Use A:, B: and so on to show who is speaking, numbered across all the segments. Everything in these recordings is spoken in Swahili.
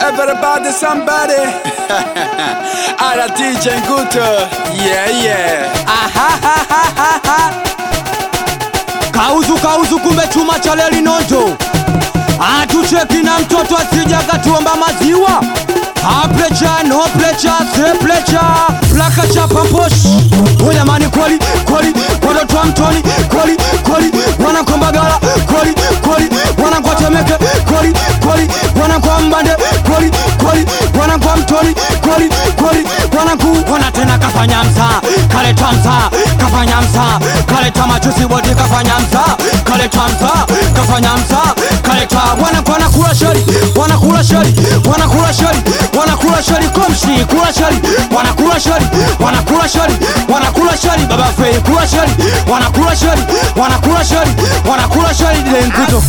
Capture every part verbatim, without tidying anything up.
A: Everybody somebody. Alla D J Nguto. Yeah yeah.
B: Kauzu kauzu kumbe chuma cha leli nondo. Atucheki na mtoto asija katuomba maziwa. Aplecha no plecha se plecha. Plaka chapa posh. Oya mani kweli kweli kwado twa mtoni kweli kweli wana kombagala kweli kweli wana kwa temeke kweli kweli wana kwa mbande kweli kweli wana kwa mtoni kweli kweli wana ku wana tena kafanya msa kale tamsa kafanya msa kale tamachusi wote kafanya msa kale tamsa kafanya msa kale ta wana kwa na kula shari wana kula shari wana kula shari wana kula shari komshi kula shari wana kula shari wana kula shari wana kula shari baba fei kula shari wana kula shari wana kula shari wana kula shari ile Nguto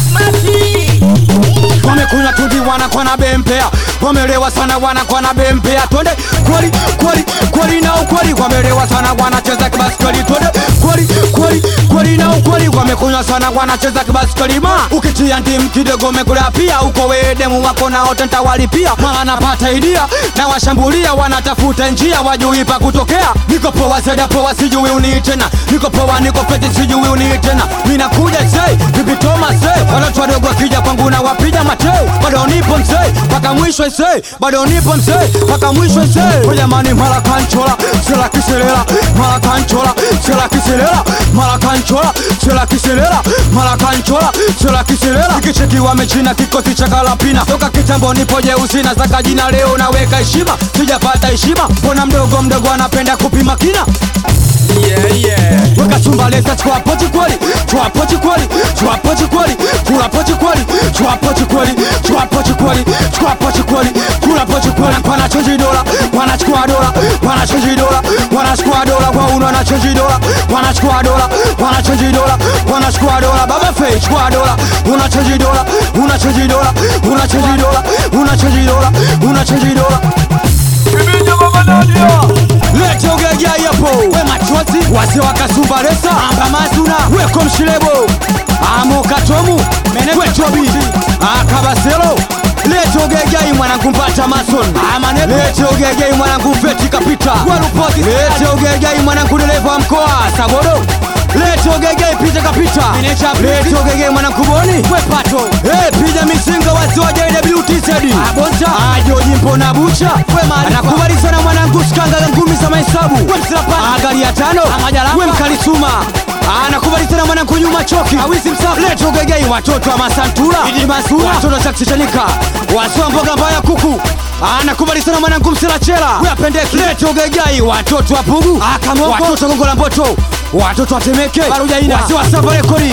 B: wamekunya tudi wana kwa na bempea wamelewa sana wana kwa na bempea twende kweli kweli kweli na ukweli wamelewa sana wanacheza kibaskeli twende kweli kweli kweli na ukweli wamekunya sana wanacheza kibaskeli ma ukitia ndimu kidogo mekula pia uko wedemu wako na wote ntawalipia mara napata idea na washambulia wanatafuta njia wajui pa kutokea niko poa zeda poa sijui unii tena niko poa niko feti sijui unii tena mina kuja say bibi Thomas say watu wadogo kija kwangu na wapija mate bado nipo mzee paka mwisho say bado nipo mzee paka mwisho say kwa jamani mara kanchola sela kiselela mara kanchola sela kiselela mara kanchola sela kiselela mara kanchola sela kiselela kicheki wamechina kikosi cha kalapina toka kitambo nipo jeusi na zaka jina leo naweka heshima sijapata heshima mbona mdogo mdogo anapenda kupima kina
A: Yeah yeah.
B: weka chumba lesa chukua pochi kweli chukua pochi kweli chukua pochi kweli kula pochi kweli chukua pochi kweli chukua pochi kweli chukua pochi kweli kula pochi kweli wana change dola wanachukua dola wanachange dola wanachukua dola kwa uno wanachange dola wanachukua dola wanachange dola wanachukua dola baba fei chukua dola unachange dola unachange dola unachange dola unachange dola unachange dola
A: Kibinyo mama Nadia.
B: lete ugegea yapo we machozi wase wakasumba resa amba mazuna we komshilebo amo katomu mene we tobi akabaselo lete ugegea mwanangu mpata mason amane lete ugegea mwanangu feti kapita walupoti lete ugegea mwanangu dereva mkoa sabodo lete ugegea pita kapita lete ugegea mwanangu boni we pato eh pija misinga wase wa J W T Z abonja ajo jimpo na bucha we mali anakubali sana mwanangu skanga ngumi za mahesabu we msapa agari ya tano we mkalisuma anakubali sana mwanangu nyuma choki awisi msafi lete ugegei watoto wa masantura idi masura watoto chakichanika waswa mboga mbaya kuku anakubali sana mwanangu mselachela we apendeki lete ugegei watoto wa pugu akamongo watoto gongo la mboto watoto wa temeke barujaina wasi wa safari kori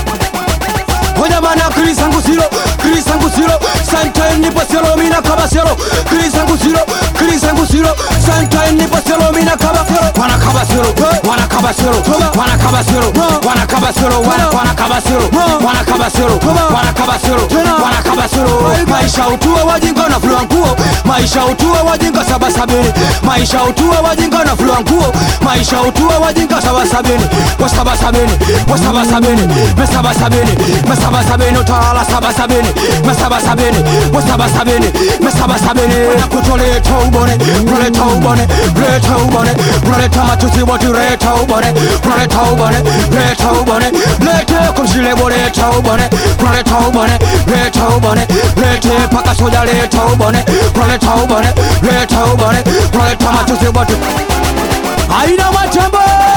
B: Hoja mana Krisa Ngusilo, Krisa Ngusilo, Santa nipo selo mina kaba selo, Krisa Ngusilo, Krisa Ngusilo, Santa nipo selo mina kaba selo, wana kaba selo, wana kaba selo, wana kaba selo, wana kaba selo, wana kaba selo, wana kaba selo, wana kaba selo, wana kaba selo. Maisha utua wajinga na flua nguo, maisha utua wajinga saba sabini, maisha utua wajinga na flua nguo, maisha utua wajinga saba sabini, kwa saba sabini, kwa saba sabini, kwa saba sabini, Saba sabini utawala saba sabini Masaba sabini Wasaba sabini Masaba sabini Kutoleta ubone Kuleta ubone Kuleta ubone Kuleta matusi watu Kuleta ubone Kuleta ubone Kuleta ubone Lete kumshile boleta ubone Kuleta ubone Kuleta ubone Lete paka soja leta ubone Kuleta ubone Kuleta ubone Kuleta matusi watu Aina matembo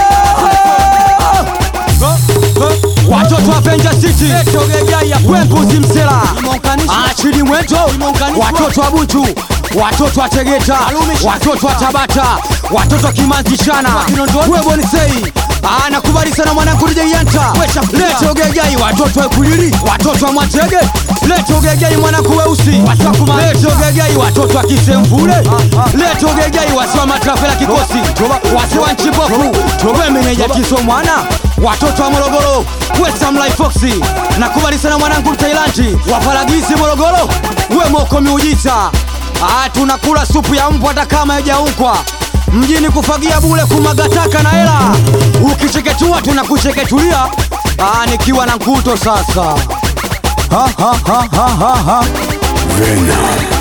B: watoto wa Venja City wembuzi msela achili mwento watoto wa Bunju watoto wa Tegeta watoto wa Tabata watoto wa Kimanzishana webonisei anakubali sana mwanangu D J Yanta lete ugegei watoto wa Kulili watoto wa Mwatege lete ugegei mwanangu weusi lete ugegei watoto wa Kisemvule lete ugegei wasi wa matrafela kikosi wasi wa Nchipofu tobe meneja kiso mwana watoto wa Morogoro Wesamlai Foxy nakubali sana mwanangu Mtailandi wapalagizi Morogoro we moko miujiza ah tunakula supu ya mbwa hata kama haijaungwa mjini kufagia bule kumagataka na hela ukicheketua tunakucheketulia ah nikiwa na Nguto sasa ha ha ha ha ha ha Venom.